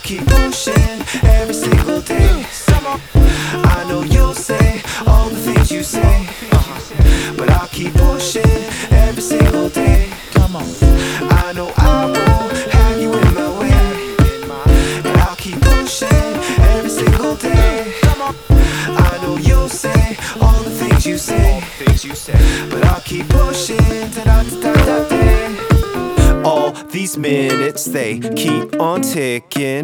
keep pushing every single day. I know you'll say all the things you say, but I'll keep pushing every single day. Come on. I know I won't have you in my way, and I'll keep pushing every single day. I know you'll say all the things you say, but I'll keep pushing da-da-da-da-da-da. All these minutes, they keep on ticking.